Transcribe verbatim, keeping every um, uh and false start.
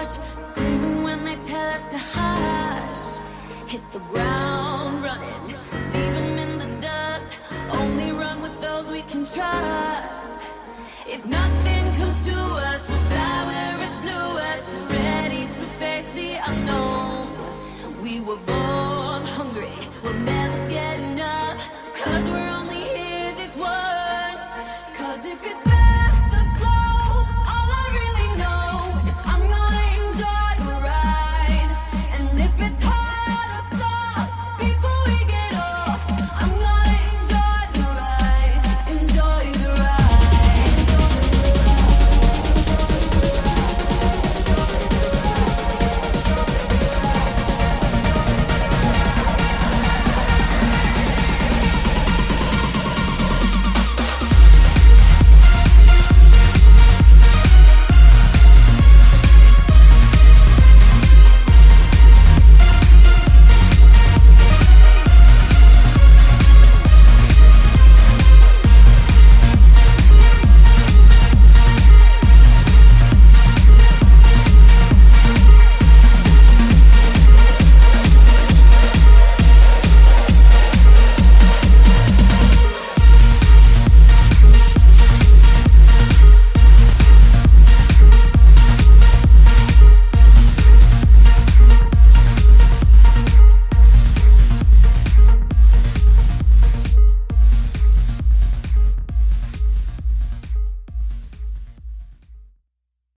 rush, screaming when they tell us to hush. Hit the ground running, leave them in the dust. Only run with those we can trust. If nothing comes to us, we'll fly where it's bluest, ready to face the unknown. We were born hungry, we'll never